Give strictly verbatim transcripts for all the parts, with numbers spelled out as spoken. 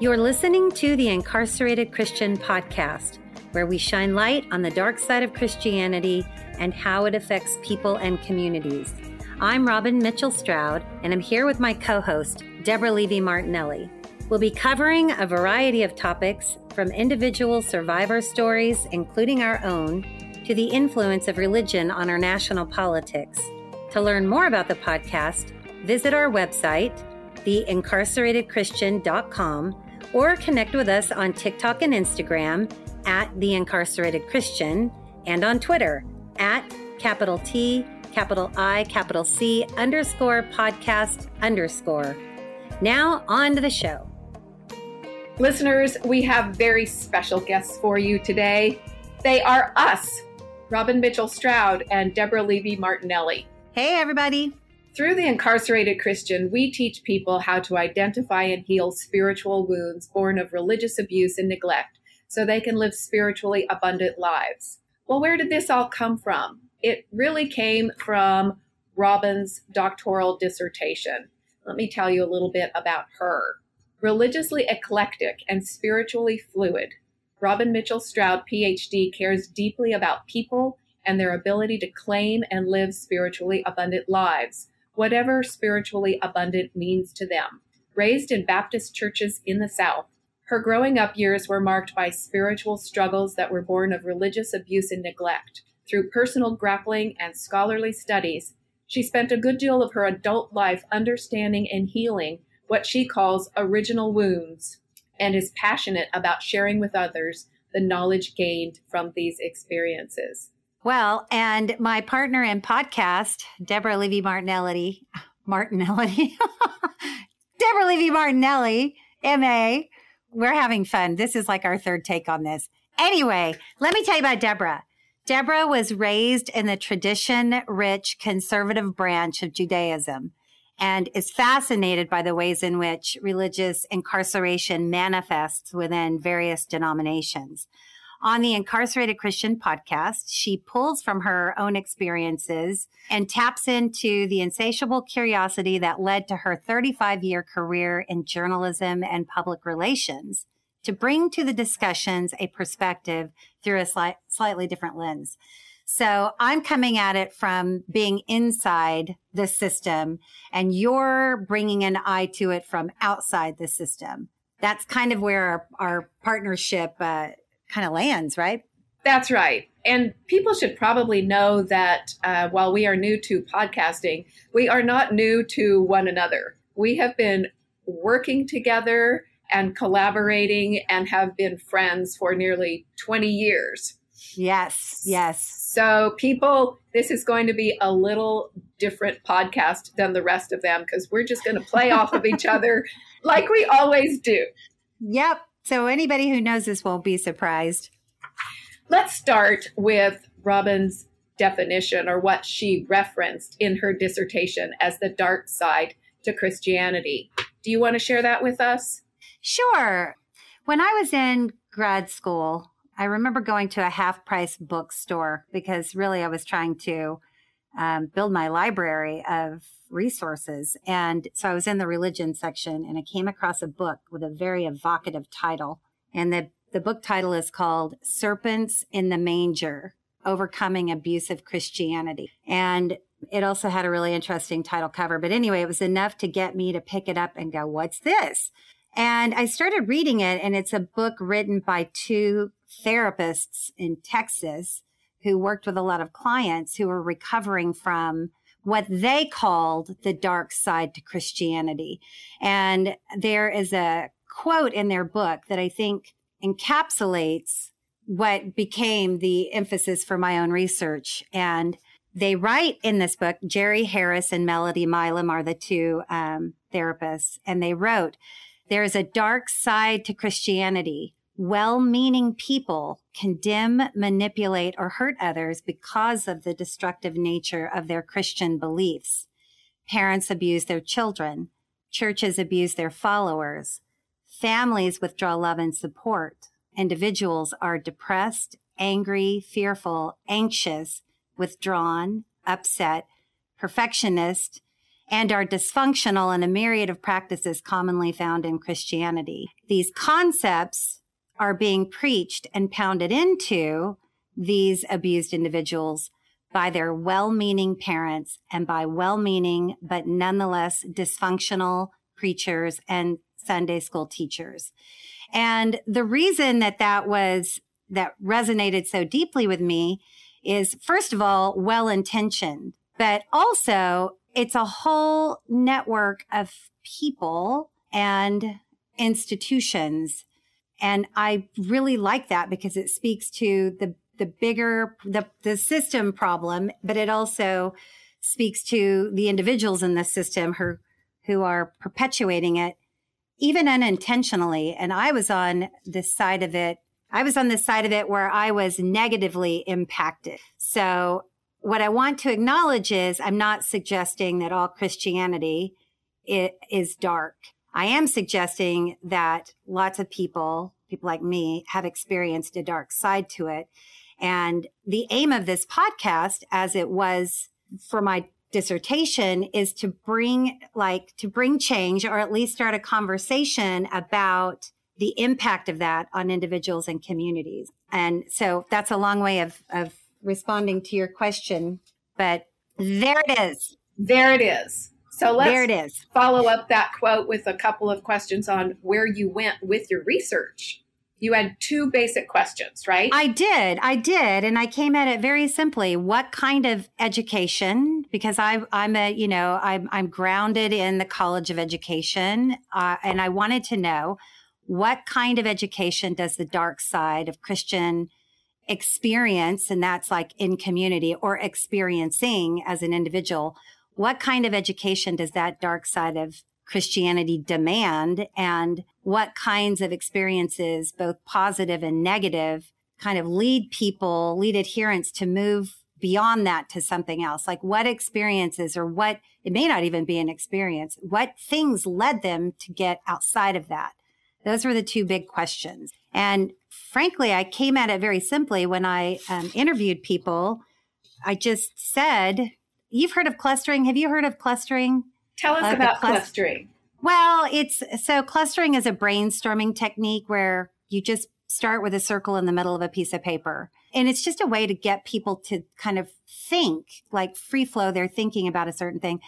You're listening to the Incarcerated Christian Podcast, where we shine light on the dark side of Christianity and how it affects people and communities. I'm Robin Mitchell Stroud, and I'm here with my co-host, Deborah Levy Martinelli. We'll be covering a variety of topics, from individual survivor stories, including our own, to the influence of religion on our national politics. To learn more about the podcast, visit our website, the incarcerated christian dot com, or connect with us on TikTok and Instagram at The Incarcerated Christian, and on Twitter at capital T, capital I, capital C, underscore podcast underscore. Now on to the show. Listeners, we have very special guests for you today. They are us, Robin Mitchell Stroud and Deborah Levy Martinelli. Hey, everybody. Through the Incarcerated Christian, we teach people how to identify and heal spiritual wounds born of religious abuse and neglect so they can live spiritually abundant lives. Well, where did this all come from? It really came from Robin's doctoral dissertation. Let me tell you a little bit about her. Religiously eclectic and spiritually fluid, Robin Mitchell Stroud, P H D, cares deeply about people and their ability to claim and live spiritually abundant lives, whatever spiritually abundant means to them. Raised in Baptist churches in the South, her growing up years were marked by spiritual struggles that were born of religious abuse and neglect. Through personal grappling and scholarly studies, she spent a good deal of her adult life understanding and healing what she calls original wounds, and is passionate about sharing with others the knowledge gained from these experiences. Well, and my partner in podcast, Deborah Levy Martinelli, Martinelli, Deborah Levy Martinelli, M A, we're having fun. This is like our third take on this. Anyway, let me tell you about Deborah. Deborah was raised in the tradition-rich conservative branch of Judaism and is fascinated by the ways in which religious incarceration manifests within various denominations. On the Incarcerated Christian podcast, she pulls from her own experiences and taps into the insatiable curiosity that led to her thirty-five-year career in journalism and public relations to bring to the discussions a perspective through a sli- slightly different lens. So I'm coming at it from being inside the system, and you're bringing an eye to it from outside the system. That's kind of where our, our partnership uh, kind of lands, right? That's right. And people should probably know that uh, while we are new to podcasting, we are not new to one another. We have been working together and collaborating and have been friends for nearly twenty years. Yes, yes. So people, this is going to be a little different podcast than the rest of them because we're just going to play off of each other like we always do. Yep. So anybody who knows this won't be surprised. Let's start with Robin's definition, or what she referenced in her dissertation as the dark side to Christianity. Do you want to share that with us? Sure. When I was in grad school, I remember going to a half-price bookstore because really I was trying to um, build my library of resources. And so I was in the religion section, and I came across a book with a very evocative title. And the, the book title is called Serpents in the Manger, Overcoming Abusive Christianity. And it also had a really interesting title cover. But anyway, it was enough to get me to pick it up and go, what's this? And I started reading it, and it's a book written by two therapists in Texas who worked with a lot of clients who were recovering from what they called the dark side to Christianity. And there is a quote in their book that I think encapsulates what became the emphasis for my own research. And they write in this book, Jerry Harris and Melody Milam are the two um, therapists, and they wrote, "There is a dark side to Christianity. Well-meaning people condemn, manipulate, or hurt others because of the destructive nature of their Christian beliefs. Parents abuse their children. Churches abuse their followers. Families withdraw love and support. Individuals are depressed, angry, fearful, anxious, withdrawn, upset, perfectionist, and are dysfunctional in a myriad of practices commonly found in Christianity. These concepts are being preached and pounded into these abused individuals by their well-meaning parents and by well-meaning but nonetheless dysfunctional preachers and Sunday school teachers. And the reason that that was, that resonated so deeply with me is, first of all, well-intentioned, but also it's a whole network of people and institutions. And I really like that because it speaks to the the bigger, the, the system problem, but it also speaks to the individuals in the system who, who are perpetuating it, even unintentionally. And I was on this side of it. I was on this side of it where I was negatively impacted. So what I want to acknowledge is I'm not suggesting that all Christianity is dark. I am suggesting that lots of people, people like me, have experienced a dark side to it. And the aim of this podcast, as it was for my dissertation, is to bring like to bring change, or at least start a conversation about the impact of that on individuals and communities. And so that's a long way of, of responding to your question, but there it is. There it is. So let's there it is. follow up that quote with a couple of questions on where you went with your research. You had two basic questions, right? I did. I did. And I came at it very simply. What kind of education? Because I, I'm a, you know, I'm, I'm grounded in the College of Education. Uh, and I wanted to know what kind of education does the dark side of Christian experience, and that's like in community or experiencing as an individual, what kind of education does that dark side of Christianity demand, and what kinds of experiences, both positive and negative, kind of lead people, lead adherents to move beyond that to something else? Like what experiences, or what, it may not even be an experience, what things led them to get outside of that? Those were the two big questions. And frankly, I came at it very simply when I um, interviewed people. I just said, you've heard of clustering. Have you heard of clustering? Tell us uh, about cluster- clustering. Well, it's so clustering is a brainstorming technique where you just start with a circle in the middle of a piece of paper. And it's just a way to get people to kind of think, like free flow, they're thinking about a certain thing.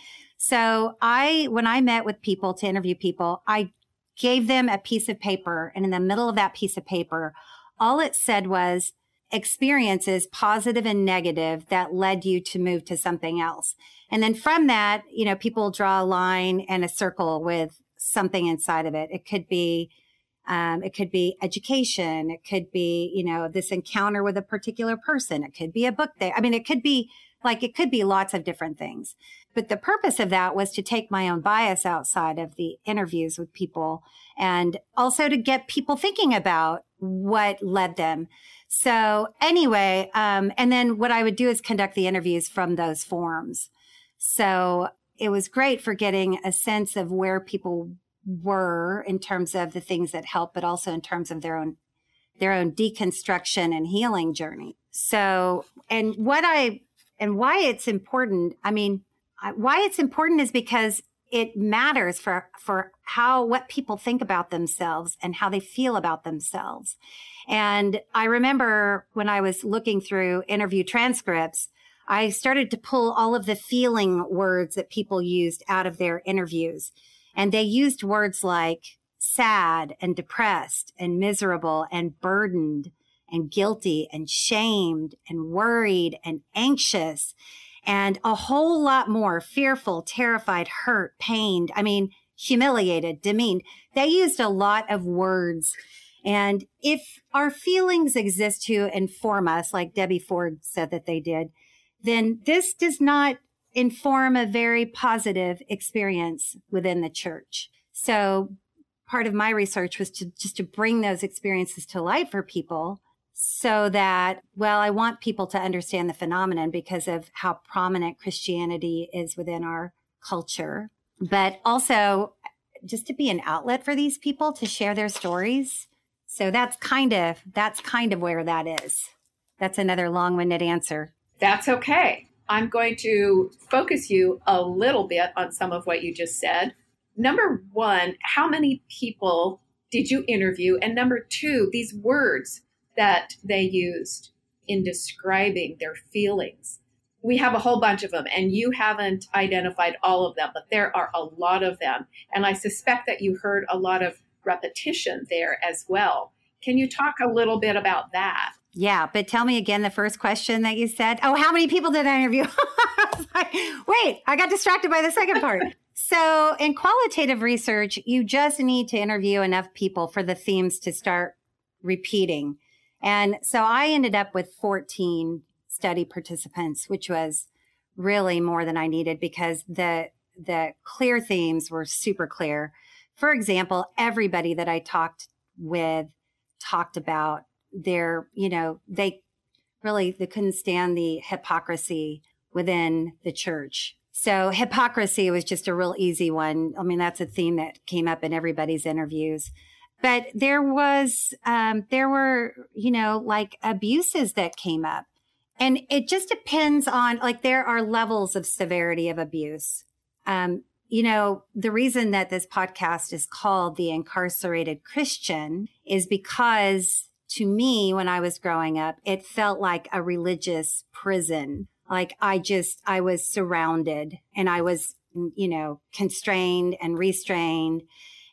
So I, when I met with people to interview people, I gave them a piece of paper. And in the middle of that piece of paper, all it said was experiences, positive and negative, that led you to move to something else. And then from that, you know, people draw a line and a circle with something inside of it. It could be, um, it could be education. It could be, you know, this encounter with a particular person. It could be a book day. I mean, it could be like, it could be lots of different things. But the purpose of that was to take my own bias outside of the interviews with people, and also to get people thinking about what led them. So anyway, um, and then what I would do is conduct the interviews from those forms. So it was great for getting a sense of where people were in terms of the things that help, but also in terms of their own, their own deconstruction and healing journey. So, and what I, and why it's important, I mean, why it's important is because it matters for, for how, what people think about themselves and how they feel about themselves. And I remember when I was looking through interview transcripts, I started to pull all of the feeling words that people used out of their interviews. And they used words like sad and depressed and miserable and burdened and guilty and shamed and worried and anxious and a whole lot more: fearful, terrified, hurt, pained. I mean, humiliated, demeaned. They used a lot of words. And if our feelings exist to inform us, like Debbie Ford said that they did, then this does not inform a very positive experience within the church. So part of my research was to just to bring those experiences to light for people so that, well, I want people to understand the phenomenon because of how prominent Christianity is within our culture, but also just to be an outlet for these people to share their stories. So that's kind of, that's kind of where that is. That's another long-winded answer. That's okay. I'm going to focus you a little bit on some of what you just said. Number one, how many people did you interview? And number two, these words that they used in describing their feelings. We have a whole bunch of them, and you haven't identified all of them, but there are a lot of them. And I suspect that you heard a lot of repetition there as well. Can you talk a little bit about that? Yeah, but tell me again the first question that you said. Oh, how many people did I interview? I was like, wait, I got distracted by the second part. So in qualitative research, you just need to interview enough people for the themes to start repeating. And so I ended up with fourteen study participants, which was really more than I needed because the the clear themes were super clear. For example, everybody that I talked with talked about their, you know, they really, they couldn't stand the hypocrisy within the church. So hypocrisy was just a real easy one. I mean, that's a theme that came up in everybody's interviews. But there was, um, there were, you know, like abuses that came up. And it just depends on, like, there are levels of severity of abuse. Um, you know, the reason that this podcast is called The Incarcerated Christian is because to me, when I was growing up, it felt like a religious prison. Like I just, I was surrounded and I was, you know, constrained and restrained.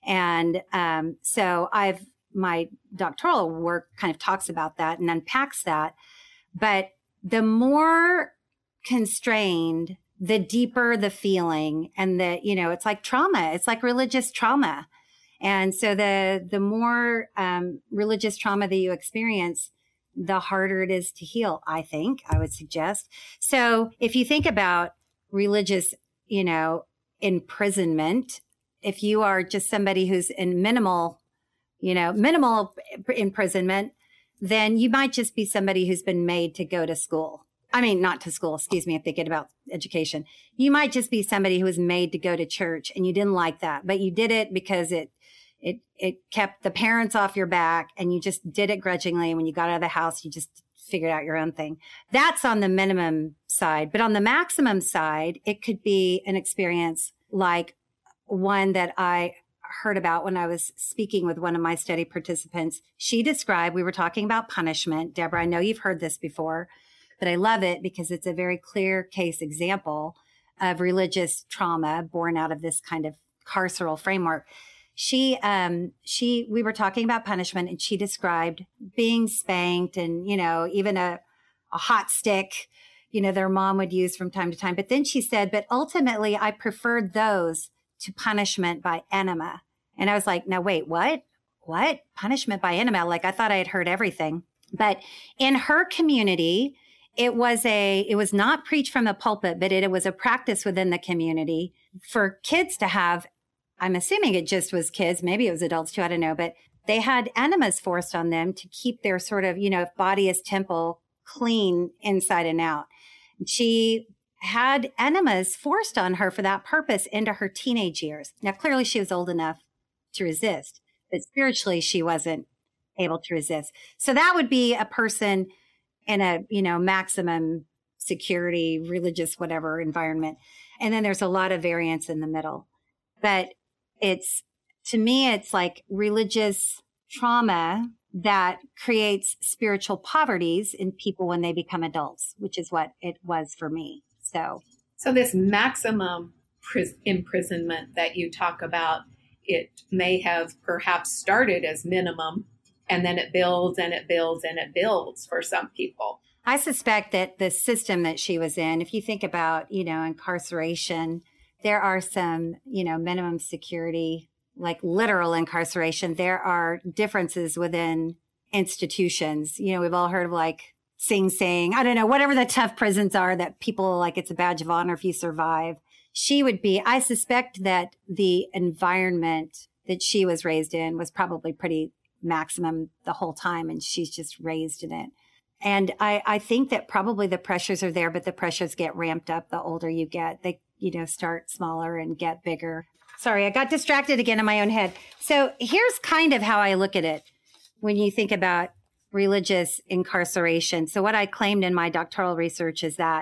And um, so I've, my doctoral work kind of talks about that and unpacks that. But the more constrained, the deeper the feeling and the, you know, it's like trauma. It's like religious trauma. And so the, the more um, religious trauma that you experience, the harder it is to heal, I think, I would suggest. So if you think about religious, you know, imprisonment, if you are just somebody who's in minimal, you know, minimal imprisonment, then you might just be somebody who's been made to go to school. I mean, not to school, excuse me, if they get about education. You might just be somebody who was made to go to church and you didn't like that, but you did it because it, it, it kept the parents off your back and you just did it grudgingly. When you got out of the house, you just figured out your own thing. That's on the minimum side. But on the maximum side, it could be an experience like one that I heard about when I was speaking with one of my study participants. She described, we were talking about punishment. Deborah, I know you've heard this before, but I love it because it's a very clear case example of religious trauma born out of this kind of carceral framework. She, um, she, we were talking about punishment and she described being spanked and, you know, even a, a hot stick, you know, their mom would use from time to time. But then she said, but ultimately I preferred those to punishment by enema. And I was like, no, wait, what? What? Punishment by enema? Like I thought I had heard everything. But in her community, it was a, it was not preached from the pulpit, but it, it was a practice within the community for kids to have, I'm assuming it just was kids, maybe it was adults too, I don't know, but they had enemas forced on them to keep their sort of, you know, body is temple clean inside and out. She had enemas forced on her for that purpose into her teenage years. Now, clearly she was old enough to resist, but spiritually she wasn't able to resist. So that would be a person in a, you know, maximum security, religious, whatever environment. And then there's a lot of variance in the middle. But it's, to me, it's like religious trauma that creates spiritual poverties in people when they become adults, which is what it was for me. So, so this maximum pris- imprisonment that you talk about, it may have perhaps started as minimum, and then it builds and it builds and it builds for some people. I suspect that the system that she was in, if you think about, you know, incarceration, there are some, you know, minimum security, like literal incarceration. There are differences within institutions. You know, we've all heard of like Sing Sing, I don't know, whatever the tough prisons are that people like it's a badge of honor if you survive. She would be, I suspect that the environment that she was raised in was probably pretty maximum the whole time, and she's just raised in it. And I, I think that probably the pressures are there, but the pressures get ramped up the older you get. They, you know, start smaller and get bigger. Sorry, I got distracted again in my own head. So here's kind of how I look at it when you think about religious incarceration. So what I claimed in my doctoral research is that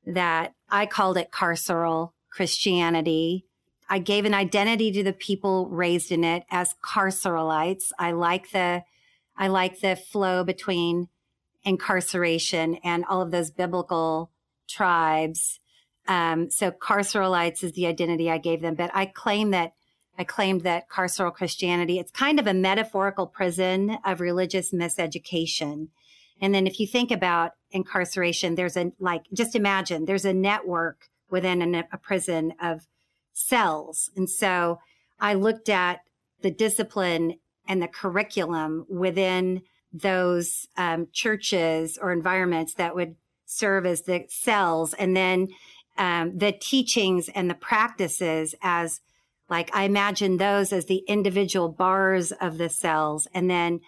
that I called it carceral Christianity. I gave an identity to the people raised in it as carceralites. I like the, I like the flow between incarceration and all of those biblical tribes. Um, so carceralites is the identity I gave them, but I claim that I claimed that carceral Christianity, it's kind of a metaphorical prison of religious miseducation. And then if you think about incarceration, there's a, like, just imagine there's a network within a, a prison of cells. And so I looked at the discipline and the curriculum within those um, churches or environments that would serve as the cells, and then um, the teachings and the practices as, like, I imagine those as the individual bars of the cells. And then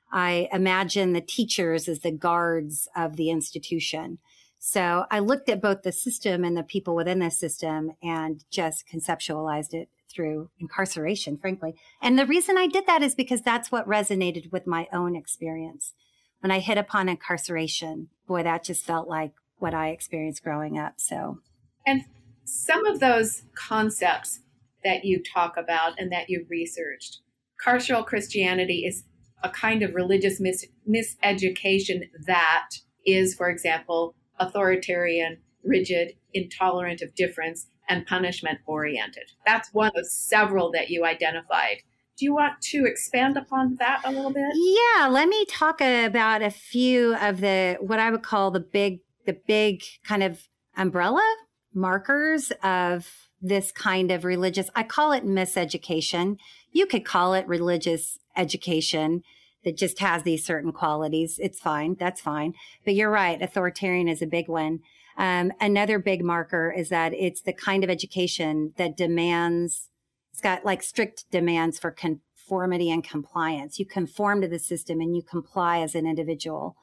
I imagine the teachers as the guards of the institution. So I looked at both the system and the people within the system and just conceptualized it through incarceration, frankly. And the reason I did that is because that's what resonated with my own experience. When I hit upon incarceration, boy, that just felt like what I experienced growing up. So, and some of those concepts that you talk about and that you researched, carceral Christianity is a kind of religious mis- miseducation that is, for example, authoritarian, rigid, intolerant of difference, and punishment oriented. That's one of several that you identified. Do you want to expand upon that a little bit? Yeah, let me talk about a few of the, what I would call the big, the big kind of umbrella markers of this kind of religious, I call it miseducation. You could call it religious education that just has these certain qualities. It's fine. That's fine. But you're right. Authoritarian is a big one. Um, another big marker is that it's the kind of education that demands, it's got like strict demands for conformity and compliance. You conform to the system and you comply as an individual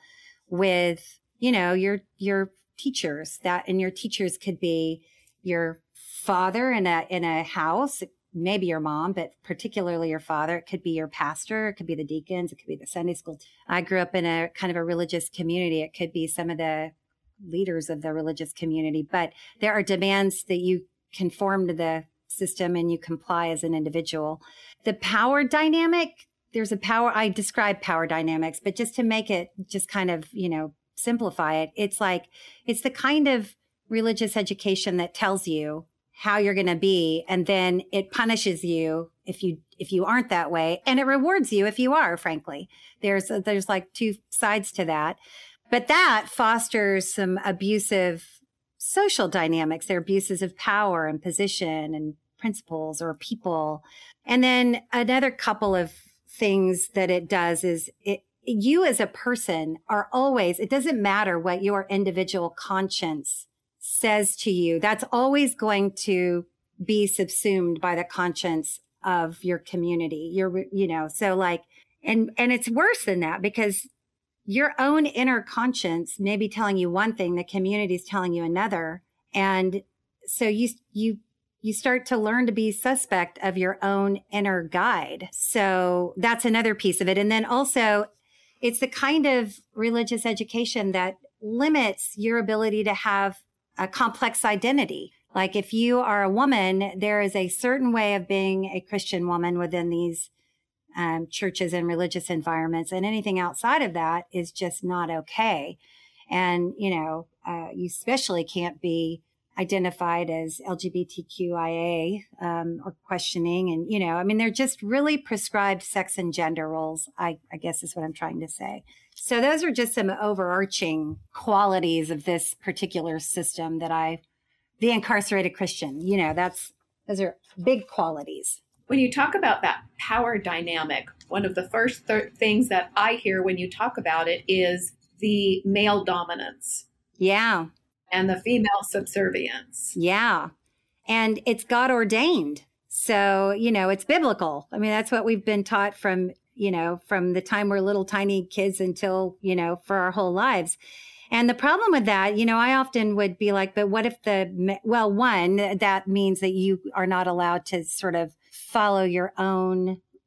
with, you know, your, your teachers, that, and your teachers could be your father in a, in a house, maybe your mom, but particularly your father. It could be your pastor. It could be the deacons. It could be the Sunday school. I grew up in a kind of a religious community. It could be some of the leaders of the religious community, but there are demands that you conform to the system and you comply as an individual. The power dynamic, there's a power, I describe power dynamics, but just to make it just kind of, you know, simplify it, it's like, it's the kind of religious education that tells you how you're going to be, and then it punishes you if you if you aren't that way, and it rewards you if you are. Frankly, there's there's like two sides to that, but that fosters some abusive social dynamics. There are abuses of power and position and principles or people, and then another couple of things that it does is it. You as a person are always. It doesn't matter what your individual conscience says to you, that's always going to be subsumed by the conscience of your community. You're, you know, so like, and, and it's worse than that because your own inner conscience may be telling you one thing, the community is telling you another. And so you, you, you start to learn to be suspect of your own inner guide. So that's another piece of it. And then also it's the kind of religious education that limits your ability to have a complex identity. Like if you are a woman, there is a certain way of being a Christian woman within these um, churches and religious environments. And anything outside of that is just not okay. And, you know, uh, you especially can't be identified as L G B T Q I A um, or questioning. And, you know, I mean, they're just really prescribed sex and gender roles, I, I guess is what I'm trying to say. So those are just some overarching qualities of this particular system that I, the incarcerated Christian, you know, that's, those are big qualities. When you talk about that power dynamic, one of the first th- things that I hear when you talk about it is the male dominance. Yeah. And the female subservience. Yeah. And it's God ordained. So, you know, it's biblical. I mean, that's what we've been taught from, you know, from the time we're little tiny kids until, you know, for our whole lives. And the problem with that, you know, I often would be like, but what if the, well, one, that means that you are not allowed to sort of follow your own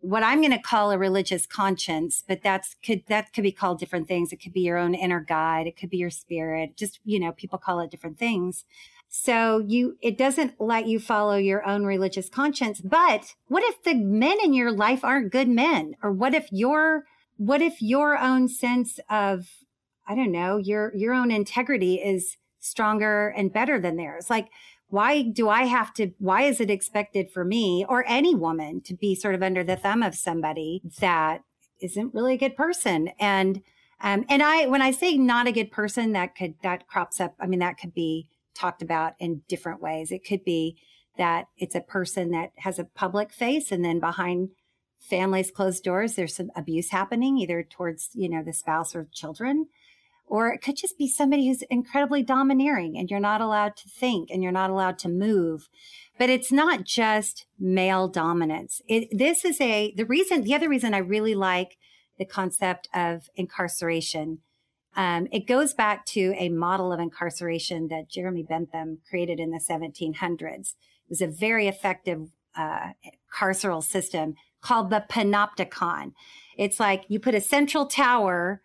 what I'm going to call a religious conscience, but that's could that could be called different things. It could be your own inner guide. It could be your spirit. Just, you know, people call it different things. So you, it doesn't let you follow your own religious conscience. But what if the men in your life aren't good men? Or what if your, what if your own sense of, I don't know, your, your own integrity is stronger and better than theirs? Like, why do I have to, why is it expected for me or any woman to be sort of under the thumb of somebody that isn't really a good person? And, um, and I, when I say not a good person, that could, that crops up. I mean, that could be talked about in different ways. It could be that it's a person that has a public face, and then behind families' closed doors, there's some abuse happening, either towards, you know, the spouse or children. Or it could just be somebody who's incredibly domineering, and you're not allowed to think, and you're not allowed to move. But it's not just male dominance. It, this is a, the reason, the other reason I really like the concept of incarceration. Um, it goes back to a model of incarceration that Jeremy Bentham created in the seventeen hundreds. It was a very effective uh, carceral system called the panopticon. It's like you put a central tower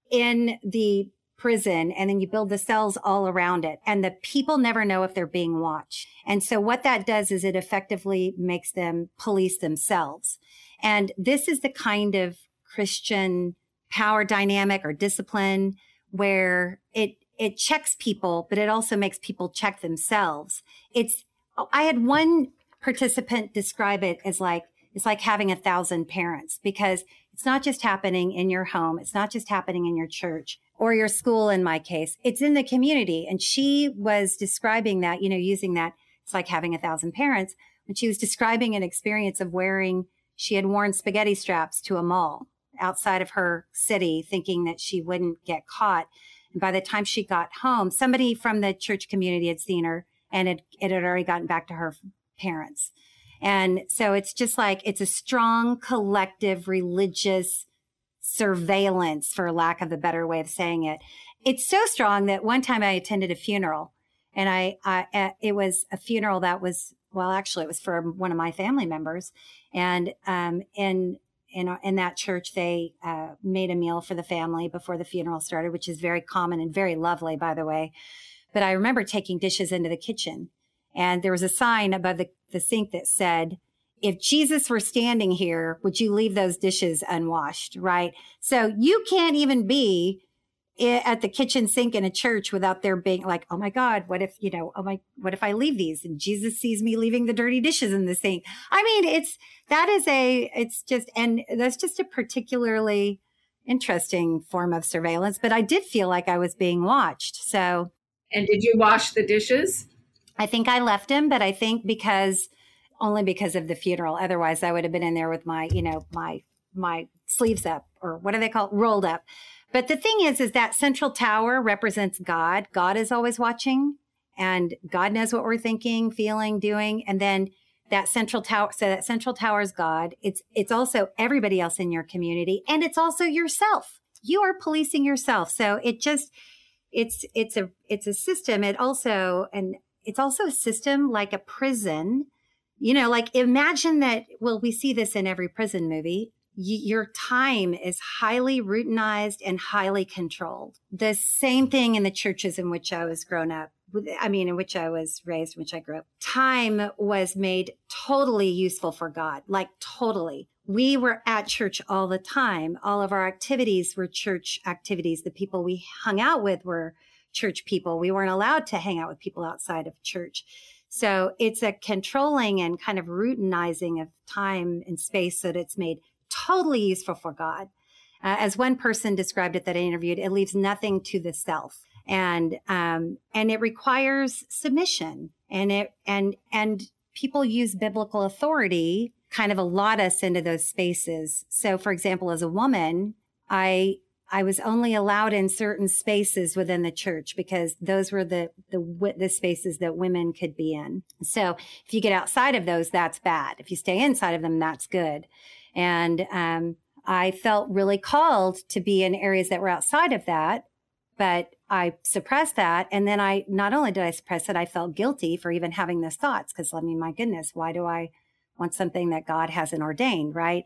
in the prison, and then you build the cells all around it, and the people never know if they're being watched. And so what that does is it effectively makes them police themselves. And this is the kind of Christian power dynamic or discipline where it, it checks people, but it also makes people check themselves. It's, I had one participant describe it as like, it's like having a thousand parents, because it's not just happening in your home. It's not just happening in your church or your school. In my case, it's in the community. And she was describing that, you know, using that, it's like having a thousand parents, when she was describing an experience of wearing, she had worn spaghetti straps to a mall outside of her city, thinking that she wouldn't get caught. And by the time she got home, somebody from the church community had seen her, and it, it had already gotten back to her parents. And so it's just like, it's a strong collective religious surveillance, for lack of a better way of saying it. It's so strong that one time I attended a funeral, and I, I it was a funeral that was, well, actually it was for one of my family members. And, um, in, in, in that church, they, uh, made a meal for the family before the funeral started, which is very common and very lovely, by the way. But I remember taking dishes into the kitchen, and there was a sign above the, the sink that said, if Jesus were standing here, would you leave those dishes unwashed? Right. So you can't even be at the kitchen sink in a church without there being like, oh my God, what if, you know, oh my, what if I leave these and Jesus sees me leaving the dirty dishes in the sink? I mean, it's, that is a, it's just, and that's just a particularly interesting form of surveillance, but I did feel like I was being watched. So. And did you wash the dishes? I think I left him, but I think because, only because of the funeral. Otherwise I would have been in there with my, you know, my, my sleeves up, or what do they call it? Rolled up. But the thing is, is that central tower represents God. God is always watching, and God knows what we're thinking, feeling, doing. And then that central tower, so that central tower is God. It's, it's also everybody else in your community, and it's also yourself. You are policing yourself. So it just, it's, it's a, it's a system. It also, and it's also a system like a prison, you know, like imagine that, well, we see this in every prison movie. Your time is highly routinized and highly controlled. The same thing in the churches in which I was grown up. I mean, in which I was raised, in which I grew up. Time was made totally useful for God, like totally. We were at church all the time. All of our activities were church activities. The people we hung out with were church people. We weren't allowed to hang out with people outside of church. So it's a controlling and kind of routinizing of time and space so that it's made totally useful for God. Uh, as one person described it that I interviewed, it leaves nothing to the self. And, um, and it requires submission, and it, and, and people use biblical authority kind of allot us into those spaces. So for example, as a woman, I, I was only allowed in certain spaces within the church because those were the, the, the spaces that women could be in. So if you get outside of those, that's bad. If you stay inside of them, that's good. And, um, I felt really called to be in areas that were outside of that, but I suppressed that. And then I, not only did I suppress it, I felt guilty for even having those thoughts. Cause I mean, my goodness, why do I, want something that God hasn't ordained, right?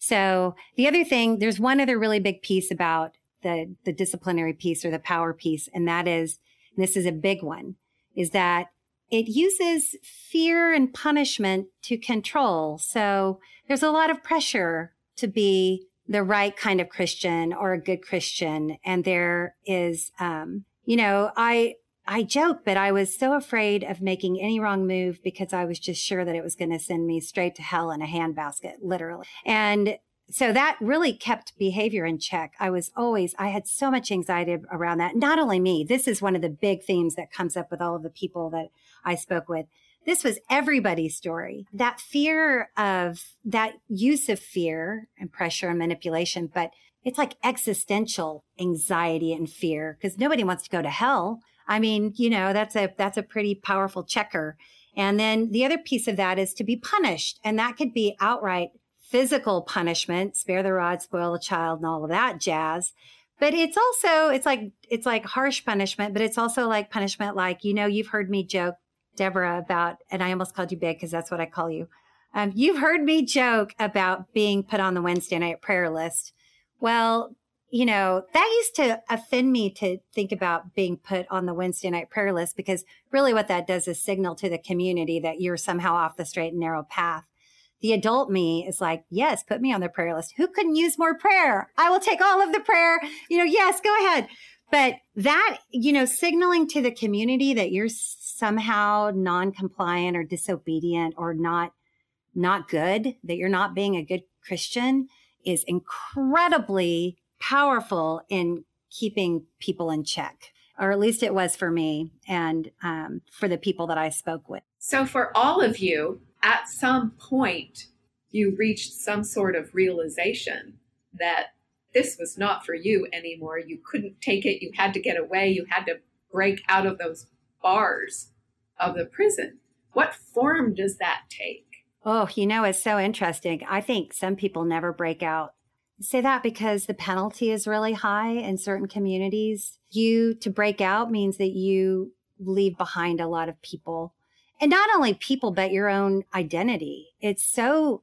So the other thing, there's one other really big piece about the, the disciplinary piece or the power piece, and that is, and this is a big one, is that it uses fear and punishment to control. So there's a lot of pressure to be the right kind of Christian or a good Christian. And there is, um, you know, I, I joke, but I was so afraid of making any wrong move because I was just sure that it was going to send me straight to hell in a handbasket, literally. And so that really kept behavior in check. I was always, I had so much anxiety around that. Not only me, this is one of the big themes that comes up with all of the people that I spoke with. This was everybody's story. That fear of, that use of fear and pressure and manipulation, but it's like existential anxiety and fear because nobody wants to go to hell. I mean, you know, that's a, that's a pretty powerful checker. And then the other piece of that is to be punished. And that could be outright physical punishment, spare the rod, spoil the child, and all of that jazz. But it's also, it's like, it's like harsh punishment, but it's also like punishment, like, you know, you've heard me joke, Deborah, about, and I almost called you Big because that's what I call you. Um, you've heard me joke about being put on the Wednesday night prayer list. Well, you know, that used to offend me to think about being put on the Wednesday night prayer list, because really what that does is signal to the community that you're somehow off the straight and narrow path. The adult me is like, yes, put me on the prayer list. Who couldn't use more prayer? I will take all of the prayer. You know, yes, go ahead. But that, you know, signaling to the community that you're somehow non-compliant or disobedient or not, not good, that you're not being a good Christian is incredibly powerful in keeping people in check, or at least it was for me and um, for the people that I spoke with. So for all of you, at some point, you reached some sort of realization that this was not for you anymore. You couldn't take it. You had to get away. You had to break out of those bars of the prison. What form does that take? Oh, you know, it's so interesting. I think some people never break out. I say that because the penalty is really high in certain communities. You to break out means that you leave behind a lot of people. And not only people, but your own identity. It's so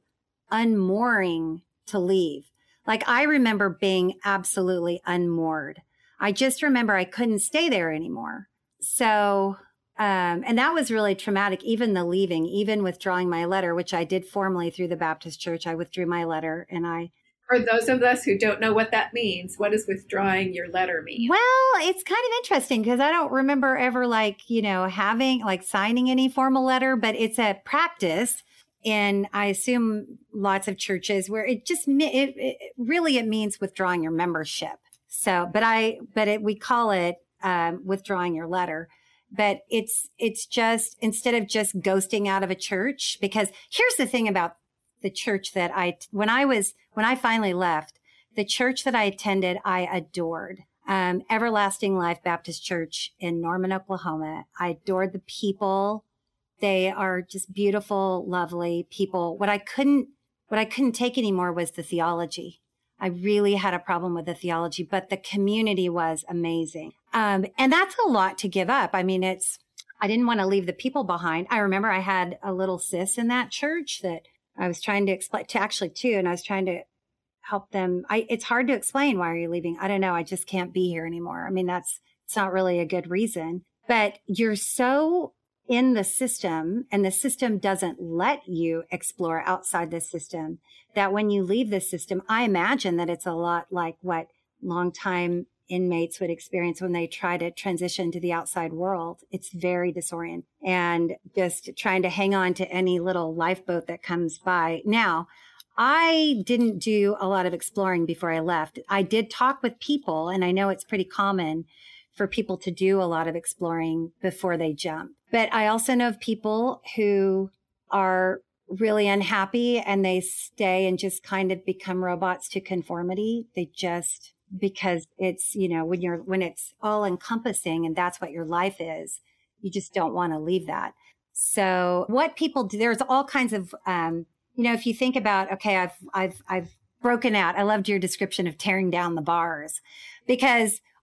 unmooring to leave. Like I remember being absolutely unmoored. I just remember I couldn't stay there anymore. So, um, and that was really traumatic, even the leaving, even withdrawing my letter, which I did formally through the Baptist church. I withdrew my letter and I... For those of us who don't know what that means, what does withdrawing your letter mean? Well, it's kind of interesting because I don't remember ever like, you know, having like signing any formal letter, but it's a practice. And I assume lots of churches where it just, it, it really, it means withdrawing your membership. So, but I, but it, we call it um, withdrawing your letter. But it's, it's just, instead of just ghosting out of a church, because here's the thing about the church that I, when I was, when I finally left, the church that I attended, I adored. Um, Everlasting Life Baptist Church in Norman, Oklahoma. I adored the people. They are just beautiful, lovely people. What I couldn't, what I couldn't take anymore was the theology. I really had a problem with the theology, but the community was amazing. Um, and that's a lot to give up. I mean, it's, I didn't want to leave the people behind. I remember I had a little sis in that church that I was trying to explain to actually too. And I was trying to help them. I, it's hard to explain. Why are you leaving? I don't know. I just can't be here anymore. I mean, that's, it's not really a good reason, but you're so in the system and the system doesn't let you explore outside the system that when you leave the system, I imagine that it's a lot like what longtime inmates would experience when they try to transition to the outside world. It's very disorienting and just trying to hang on to any little lifeboat that comes by. Now, I didn't do a lot of exploring before I left. I did talk with people, and I know it's pretty common for people to do a lot of exploring before they jump. But I also know of people who are really unhappy and they stay and just kind of become robots to conformity. They just, because it's, you know, when you're, when it's all encompassing and that's what your life is, you just don't want to leave that. So what people do, there's all kinds of, um, you know, if you think about, okay, I've, I've, I've broken out. I loved your description of tearing down the bars because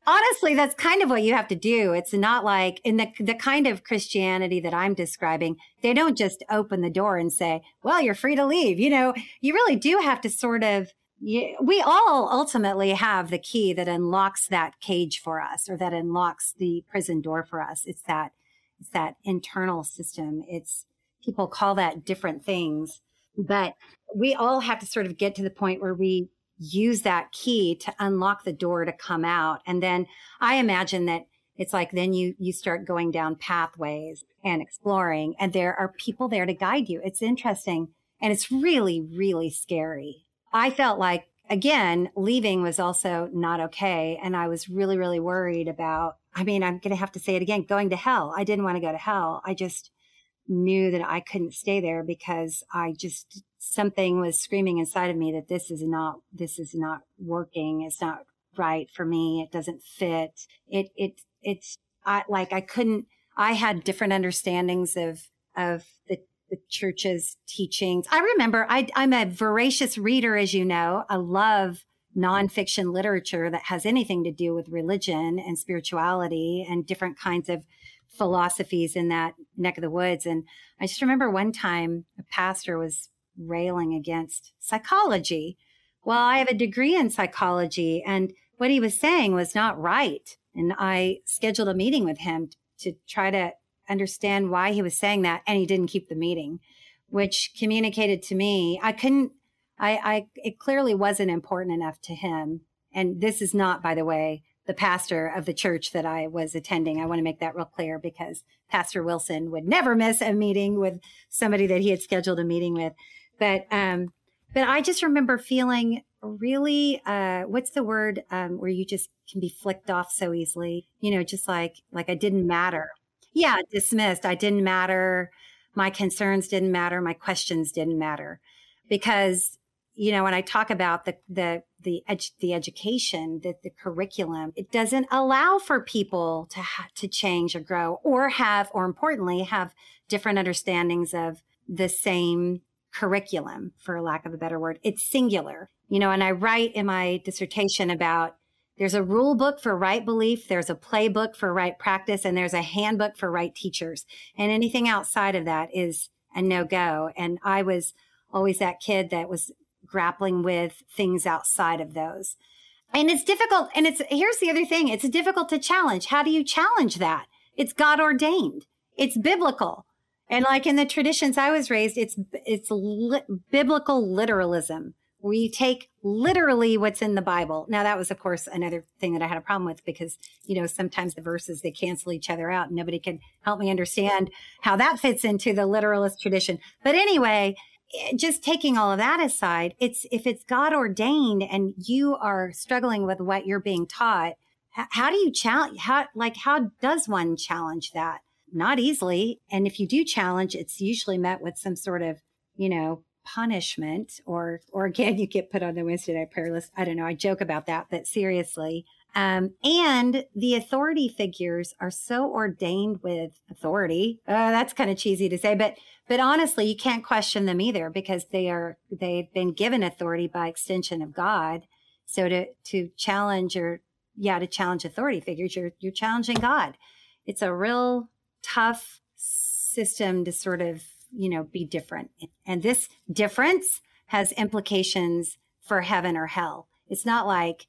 honestly, that's kind of what you have to do. It's not like in the, the kind of Christianity that I'm describing, they don't just open the door and say, well, you're free to leave. You know, you really do have to sort of, you, we all ultimately have the key that unlocks that cage for us, or that unlocks the prison door for us. It's that, it's that internal system. It's, people call that different things, but we all have to sort of get to the point where we use that key to unlock the door to come out. And then I imagine that it's like, then you, you start going down pathways and exploring, and there are people there to guide you. It's interesting. And it's really, really scary. I felt like, again, leaving was also not okay. And I was really, really worried about, I mean, I'm going to have to say it again, going to hell. I didn't want to go to hell. I just knew that I couldn't stay there because I just, something was screaming inside of me that this is not, this is not working. It's not right for me. It doesn't fit. It, it, it's I, like, I couldn't, I had different understandings of, of the, the church's teachings. I remember I, I'm a voracious reader, as you know. I love nonfiction literature that has anything to do with religion and spirituality and different kinds of philosophies in that neck of the woods. And I just remember one time a pastor was railing against psychology. Well, I have a degree in psychology, and what he was saying was not right. And I scheduled a meeting with him to try to understand why he was saying that. And he didn't keep the meeting, which communicated to me, I couldn't, I, I, it clearly wasn't important enough to him. And this is not, by the way, the pastor of the church that I was attending. I want to make that real clear, because Pastor Wilson would never miss a meeting with somebody that he had scheduled a meeting with. But, um, but I just remember feeling really, uh, what's the word, um, where you just can be flicked off so easily, you know, just like, like I didn't matter. Yeah. Dismissed. I didn't matter. My concerns didn't matter. My questions didn't matter, because, you know, when I talk about the, the, the, edu- the education, the, the curriculum, it doesn't allow for people to ha- to change or grow, or have, or importantly, have different understandings of the same curriculum, for lack of a better word. It's singular, you know, and I write in my dissertation about, there's a rule book for right belief, there's a playbook for right practice, and there's a handbook for right teachers. And anything outside of that is a no-go. And I was always that kid that was grappling with things outside of those. And it's difficult. And it's, here's the other thing. It's difficult to challenge. How do you challenge that? It's God ordained. It's biblical. And like in the traditions I was raised, it's, it's li- biblical literalism. We take literally what's in the Bible. Now, that was, of course, another thing that I had a problem with, because, you know, sometimes the verses, they cancel each other out, and nobody can help me understand how that fits into the literalist tradition. But anyway, just taking all of that aside, it's, if it's God ordained and you are struggling with what you're being taught, how, how do you challenge, how, like, how does one challenge that? Not easily. And if you do challenge, it's usually met with some sort of, you know, punishment, or, or again, you get put on the Wednesday night prayer list. I don't know. I joke about that, but seriously. Um, and the authority figures are so ordained with authority. Uh, that's kind of cheesy to say, but, but honestly, you can't question them either, because they are, they've been given authority by extension of God. So to, to challenge or, yeah, to challenge authority figures, you're, you're challenging God. It's a real tough system to sort of, you know, be different. And this difference has implications for heaven or hell. It's not like,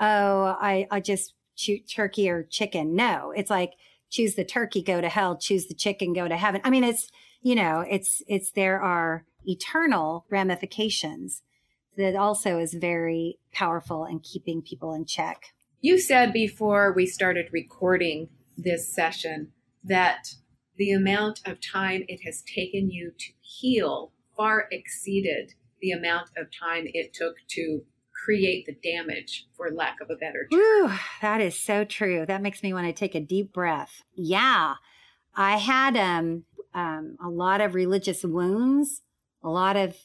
oh, I, I just choose turkey or chicken. No, it's like, choose the turkey, go to hell, choose the chicken, go to heaven. I mean, it's, you know, it's, it's, there are eternal ramifications that also is very powerful in keeping people in check. You said before we started recording this session that the amount of time it has taken you to heal far exceeded the amount of time it took to create the damage, for lack of a better term. Whew, that is so true. That makes me want to take a deep breath. Yeah. I had um, um, a lot of religious wounds, a lot of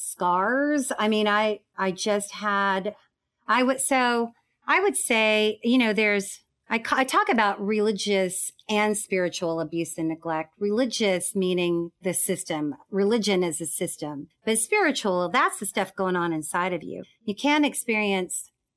scars. I mean, I, I just had, I would, so I would say, you know, there's, I, I talk about religious and spiritual abuse and neglect. Religious meaning the system. Religion is a system. But spiritual, that's the stuff going on inside of you. You can't experience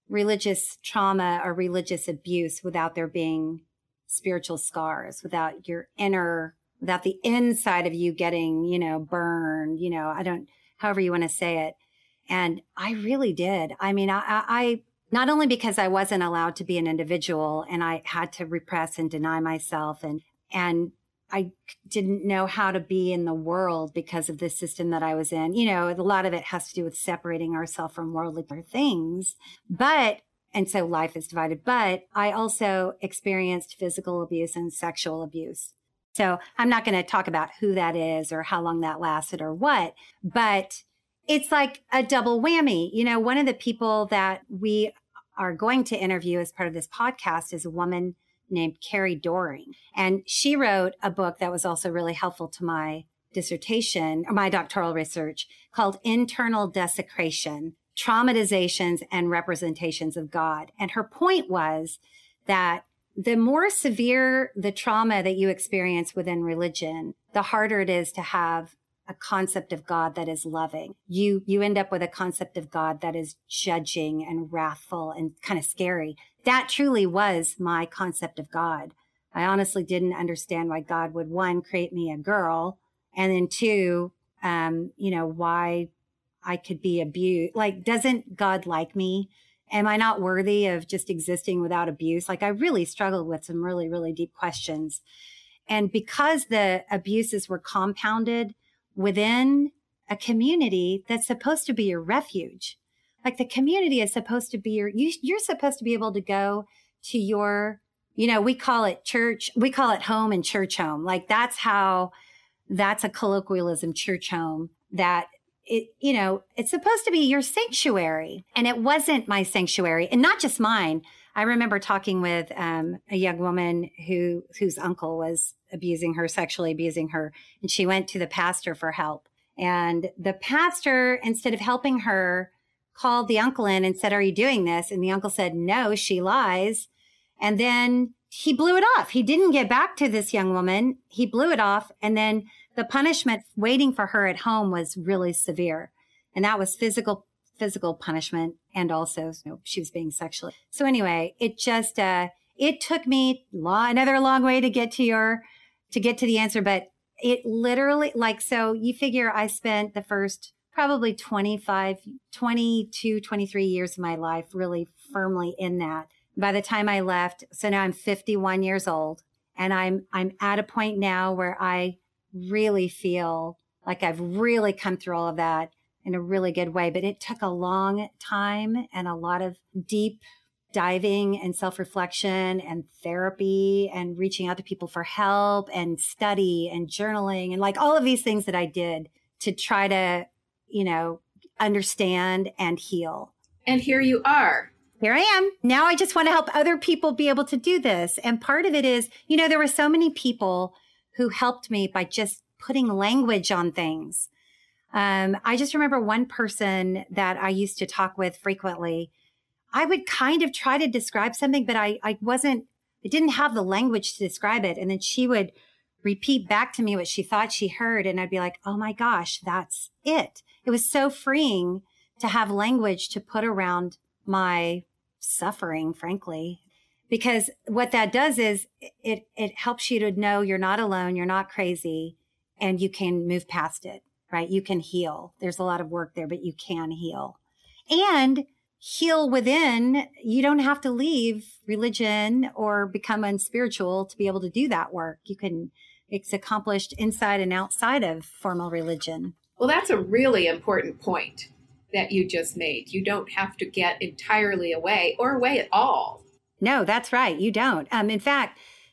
religious trauma or religious abuse without there being spiritual scars, without your inner, without the inside of you getting, you know, burned, you know, I don't, however you want to say it. And I really did. I mean, I, I, not only because I wasn't allowed to be an individual and I had to repress and deny myself, and, and I didn't know how to be in the world because of the system that I was in. You know, a lot of it has to do with separating ourselves from worldly things. But, and so life is divided. But I also experienced physical abuse and sexual abuse. So I'm not going to talk about who that is or how long that lasted or what, but it's like a double whammy. You know, one of the people that we are going to interview as part of this podcast is a woman named Carrie Doring. And she wrote a book that was also really helpful to my dissertation, or my doctoral research, called Internal Desecration, Traumatizations and Representations of God. And her point was that the more severe the trauma that you experience within religion, the harder it is to have a concept of God that is loving. You, you end up with a concept of God that is judging and wrathful and kind of scary. That truly was my concept of God. I honestly didn't understand why God would, one, create me a girl, and then two, um, you know, why I could be abused. Like, doesn't God like me? Am I not worthy of just existing without abuse? Like, I really struggled with some really, really deep questions. And because the abuses were compounded within a community that's supposed to be your refuge, like the community is supposed to be your, you, you're supposed to be able to go to your, you know, we call it church, we call it home and church home. Like that's how, that's a colloquialism, church home, that it, you know, it's supposed to be your sanctuary. And it wasn't my sanctuary, and not just mine. I remember talking with um, a young woman who, whose uncle was abusing her, sexually abusing her. And she went to the pastor for help. And the pastor, instead of helping her, called the uncle in and said, "Are you doing this?" And the uncle said, "No, she lies." And then he blew it off. He didn't get back to this young woman. He blew it off. And then the punishment waiting for her at home was really severe. And that was physical, physical punishment. And also, you know, she was being sexually. So anyway, it just, uh, it took me long, another long way to get to your, to get to the answer. But it literally, like, so you figure I spent the first probably twenty-five, twenty-two, twenty-three years of my life really firmly in that. By the time I left, so now I'm fifty-one years old, and I'm, I'm at a point now where I really feel like I've really come through all of that in a really good way. But it took a long time and a lot of deep diving and self-reflection and therapy and reaching out to people for help and study and journaling and like all of these things that I did to try to, you know, understand and heal. And here you are. Here I am. Now I just want to help other people be able to do this. And part of it is, you know, there were so many people who helped me by just putting language on things. Um, I just remember one person that I used to talk with frequently. I would kind of try to describe something, but I, I wasn't, I didn't have the language to describe it. And then she would repeat back to me what she thought she heard. And I'd be like, oh my gosh, that's it. It was so freeing to have language to put around my suffering, frankly, because what that does is it, it helps you to know you're not alone. You're not crazy, and you can move past it, right? You can heal. There's a lot of work there, but you can heal and heal within. You don't have to leave religion or become unspiritual to be able to do that work. You can, it's accomplished inside and outside of formal religion. Well, that's a really important point that you just made. You don't have to get entirely away or away at all. No, that's right. You don't. Um, in fact,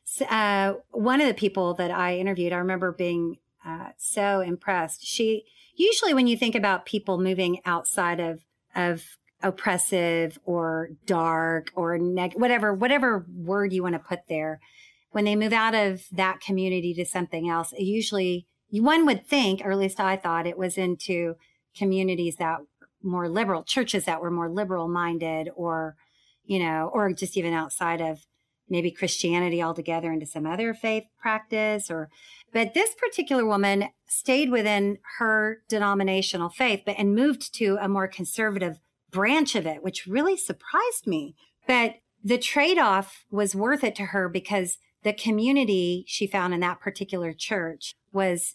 uh, one of the people that I interviewed, I remember being uh, so impressed. She, usually when you think about people moving outside of, of oppressive or dark or neg- whatever, whatever word you want to put there, when they move out of that community to something else, it usually, one would think, or at least I thought, it was into communities that more liberal, churches that were more liberal minded, or, you know, or just even outside of maybe Christianity altogether into some other faith practice. Or, but this particular woman stayed within her denominational faith, but and moved to a more conservative branch of it, which really surprised me. But the trade-off was worth it to her because the community she found in that particular church was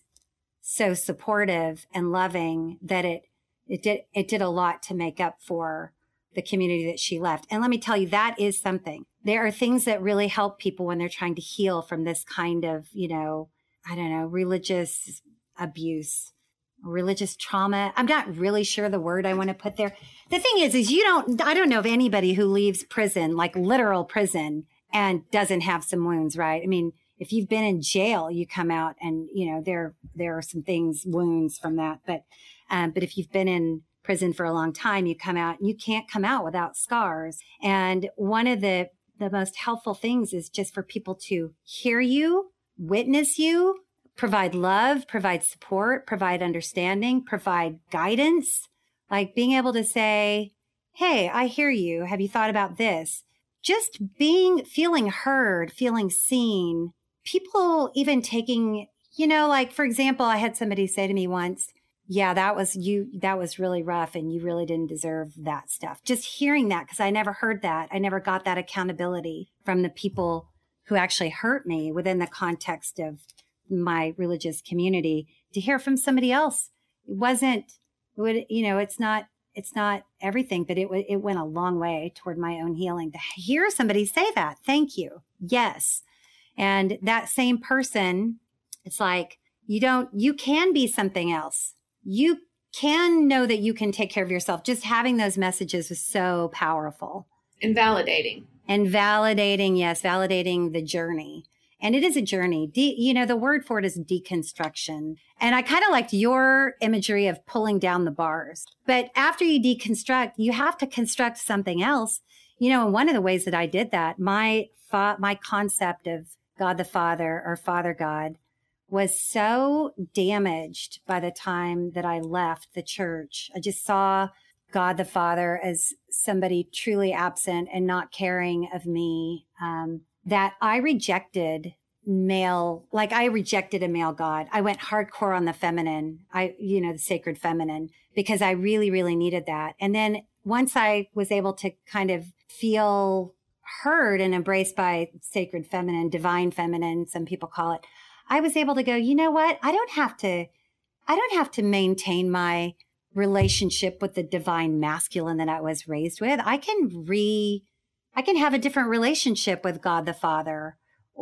so supportive and loving that it it did it did a lot to make up for the community that she left. And let me tell you, that is something. There are things that really help people when they're trying to heal from this kind of, you know, I don't know, religious abuse, religious trauma. I'm not really sure the word I want to put there. The thing is, is you don't, I don't know of anybody who leaves prison, like literal prison, and doesn't have some wounds, right? I mean, if you've been in jail, you come out and, you know, there, there are some things, wounds from that. But, um, but if you've been in prison for a long time, you come out and you can't come out without scars. And one of the, the most helpful things is just for people to hear you, witness you, provide love, provide support, provide understanding, provide guidance, like being able to say, hey, I hear you. Have you thought about this? Just being, feeling heard, feeling seen. People even taking, you know, like, for example, I had somebody say to me once, yeah, that was you, that was really rough and you really didn't deserve that stuff. Just hearing that, because I never heard that. I never got that accountability from the people who actually hurt me within the context of my religious community. To hear from somebody else, it wasn't, it would, you know, it's not, it's not everything, but it w- it went a long way toward my own healing. To hear somebody say that, thank you. Yes. And that same person, it's like, you don't, you can be something else. You can know that you can take care of yourself. Just having those messages was so powerful. And validating. And validating, yes, validating the journey. And it is a journey. De- you know, the word for it is deconstruction. And I kind of liked your imagery of pulling down the bars. But after you deconstruct, you have to construct something else. You know, and one of the ways that I did that, my fa- my concept of God the Father or Father God was so damaged by the time that I left the church. I just saw God the Father as somebody truly absent and not caring of me, um, that I rejected male, like I rejected a male God. I went hardcore on the feminine, I, you know, the sacred feminine, because I really, really needed that. And then once I was able to kind of feel heard and embraced by sacred feminine, divine feminine, some people call it, I was able to go, you know what? I don't have to, I don't have to maintain my relationship with the divine masculine that I was raised with. I can re, I can have a different relationship with God the Father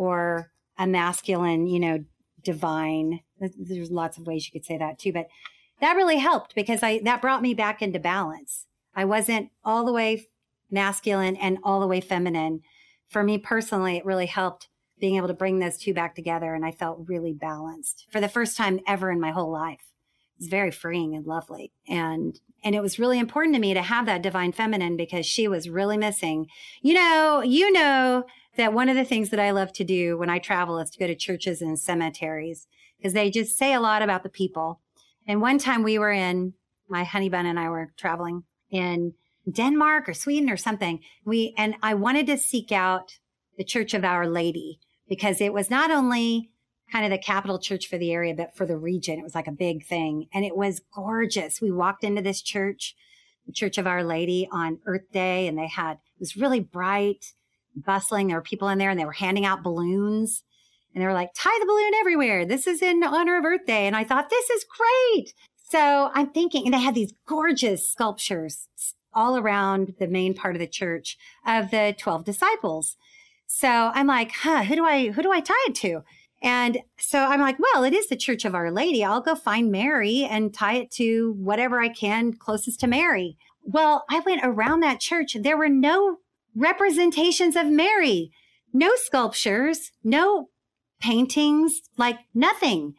or a masculine, you know, divine. There's lots of ways you could say that too, but that really helped because I, that brought me back into balance. I wasn't all the way masculine and all the way feminine. For me personally, it really helped being able to bring those two back together. And I felt really balanced for the first time ever in my whole life. It was very freeing and lovely. And, and it was really important to me to have that divine feminine because she was really missing. You know, you know that one of the things that I love to do when I travel is to go to churches and cemeteries because they just say a lot about the people. And one time we were in, my honey bun and I were traveling in Denmark or Sweden or something. We, and I wanted to seek out the Church of Our Lady because it was not only kind of the capital church for the area, but for the region. It was like a big thing. And it was gorgeous. We walked into this church, the Church of Our Lady on Earth Day. And they had, it was really bright, bustling. There were people in there and they were handing out balloons. And they were like, tie the balloon everywhere. This is in honor of Earth Day. And I thought, this is great. So I'm thinking, and they had these gorgeous sculptures all around the main part of the church of the twelve disciples. So I'm like, huh, who do I, who do I tie it to? And so I'm like, well, it is the Church of Our Lady. I'll go find Mary and tie it to whatever I can closest to Mary. Well, I went around that church. There were no representations of Mary, no sculptures, no paintings, like nothing.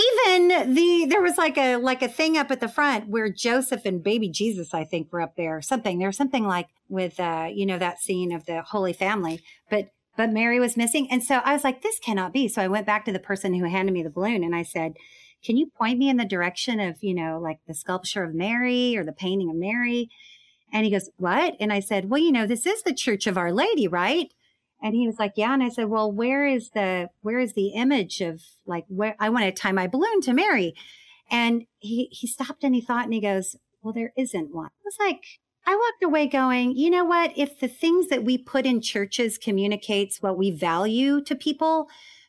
Even the, there was like a, like a thing up at the front where Joseph and baby Jesus, I think, were up there. Something, there was something like with, uh, you know, that scene of the Holy Family, but, but Mary was missing. And so I was like, this cannot be. So I went back to the person who handed me the balloon and I said, can you point me in the direction of, you know, like the sculpture of Mary or the painting of Mary? And he goes, what? And I said, well, you know, this is the Church of Our Lady, right? And he was like, yeah. And I said, well, where is the, where is the image of like, where I want to tie my balloon to Mary. And he, he stopped and he thought, and he goes, well, there isn't one. I was like, I walked away going, you know what? If the things that we put in churches communicates what we value to people,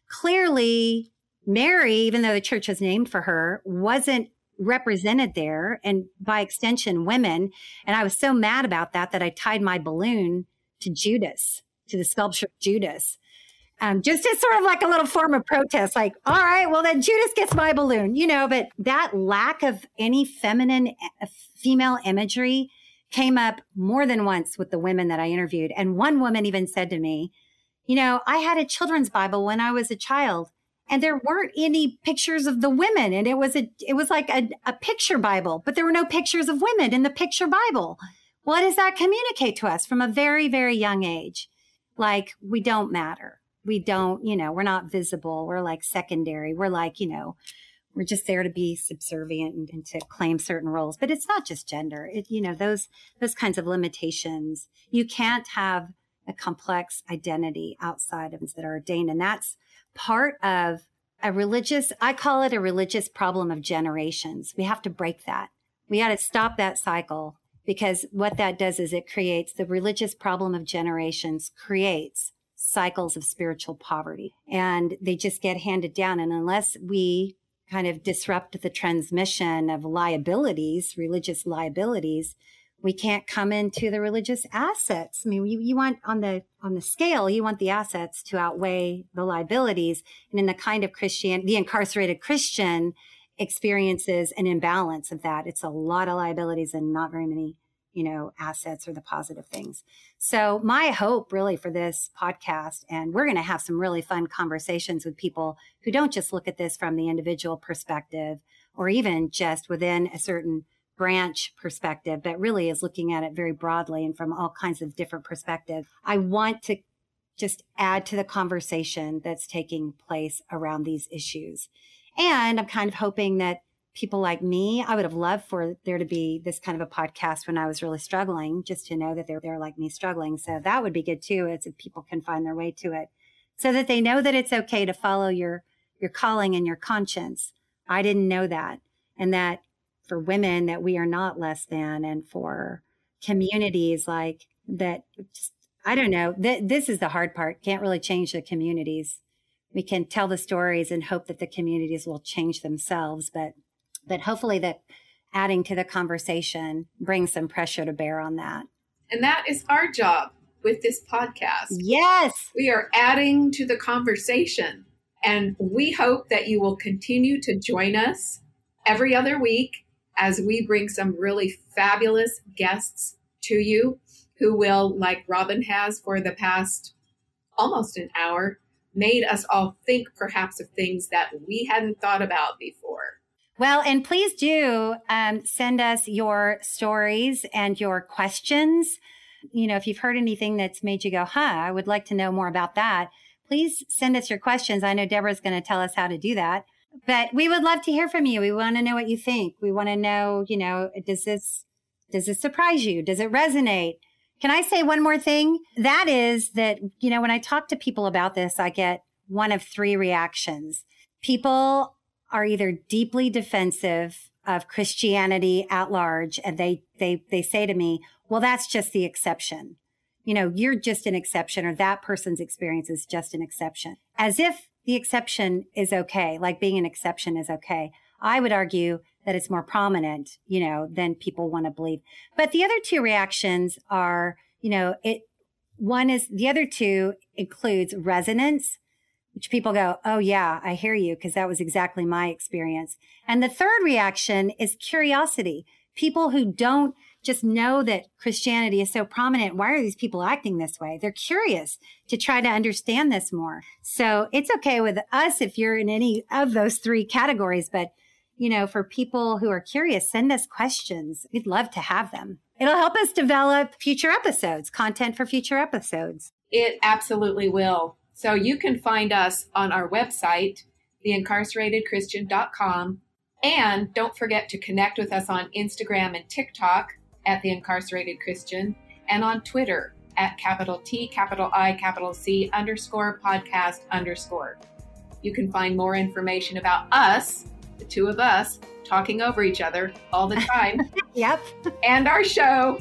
clearly Mary, even though the church was named for her, wasn't represented there, and by extension, women. And I was so mad about that that I tied my balloon to Judas, to the sculpture of Judas. Um, just as sort of like a little form of protest, like, all right, well, then Judas gets my balloon, you know, but that lack of any feminine, uh, female imagery came up more than once with the women that I interviewed. And one woman even said to me, you know, I had a children's Bible when I was a child, and there weren't any pictures of the women. And it was a, it was like a, a picture Bible, but there were no pictures of women in the picture Bible. What does that communicate to us from a very, very young age? Like, we don't matter. We don't, you know, we're not visible. We're like secondary. We're like, you know, we're just there to be subservient and, and to claim certain roles. But it's not just gender. It, you know, those, those kinds of limitations. You can't have a complex identity outside of things that are ordained. And that's part of a religious, I call it a religious problem of generations. We have to break that. We got to stop that cycle, because what that does is it creates the religious problem of generations, creates cycles of spiritual poverty, and they just get handed down. And unless we kind of disrupt the transmission of liabilities, religious liabilities, we can't come into the religious assets. I mean, you, you want on the, on the scale, you want the assets to outweigh the liabilities. And in the kind of Christian, the incarcerated Christian experiences an imbalance of that. It's a lot of liabilities and not very many, you know, assets or the positive things. So my hope really for this podcast, and we're going to have some really fun conversations with people who don't just look at this from the individual perspective or even just within a certain branch perspective, but really is looking at it very broadly and from all kinds of different perspectives. I want to just add to the conversation that's taking place around these issues. And I'm kind of hoping that people like me, I would have loved for there to be this kind of a podcast when I was really struggling, just to know that they're, they're like me struggling. So that would be good too, as if people can find their way to it so that they know that it's okay to follow your, your calling and your conscience. I didn't know that. And that for women, that we are not less than, and for communities like that, just, I don't know, th- this is the hard part. Can't really change the communities. We can tell the stories and hope that the communities will change themselves, but But hopefully that adding to the conversation brings some pressure to bear on that. And that is our job with this podcast. Yes. We are adding to the conversation. And we hope that you will continue to join us every other week as we bring some really fabulous guests to you who will, like Robin has for the past almost an hour, made us all think perhaps of things that we hadn't thought about before. Well, and please do um, send us your stories and your questions. You know, if you've heard anything that's made you go, huh, I would like to know more about that. Please send us your questions. I know Deborah's going to tell us how to do that, but we would love to hear from you. We want to know what you think. We want to know, you know, does this, does this surprise you? Does it resonate? Can I say one more thing? That is that, you know, when I talk to people about this, I get one of three reactions. People are either deeply defensive of Christianity at large, and they, they, they say to me, well, that's just the exception. You know, you're just an exception, or that person's experience is just an exception. As if the exception is okay, like being an exception is okay. I would argue that it's more prominent, you know, than people want to believe. But the other two reactions are, you know, it, one is, the other two includes resonance, which people go, oh yeah, I hear you, because that was exactly my experience. And the third reaction is curiosity. People who don't just know that Christianity is so prominent. Why are these people acting this way? They're curious to try to understand this more. So it's okay with us if you're in any of those three categories. But, you know, for people who are curious, send us questions. We'd love to have them. It'll help us develop future episodes, content for future episodes. It absolutely will. So you can find us on our website, the incarcerated christian dot com. And don't forget to connect with us on Instagram and TikTok at The Incarcerated Christian, and on Twitter at capital T, capital I, capital C, underscore podcast underscore. You can find more information about us, the two of us, talking over each other all the time. Yep. And our show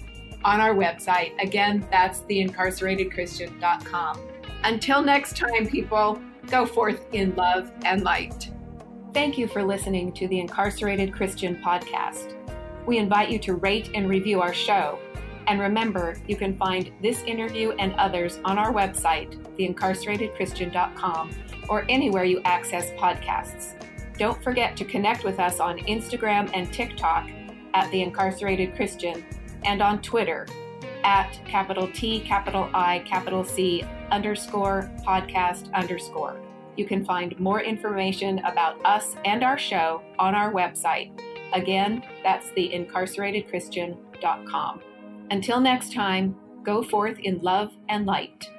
on our website. Again, that's the incarcerated christian dot com. Until next time, people, go forth in love and light. Thank you for listening to the Incarcerated Christian podcast. We invite you to rate and review our show. And remember, you can find this interview and others on our website, the incarcerated christian dot com, or anywhere you access podcasts. Don't forget to connect with us on Instagram and TikTok at The Incarcerated Christian, and on Twitter at capital T, capital I, capital C, underscore, podcast, underscore. You can find more information about us and our show on our website. Again, that's the incarcerated christian dot com. Until next time, go forth in love and light.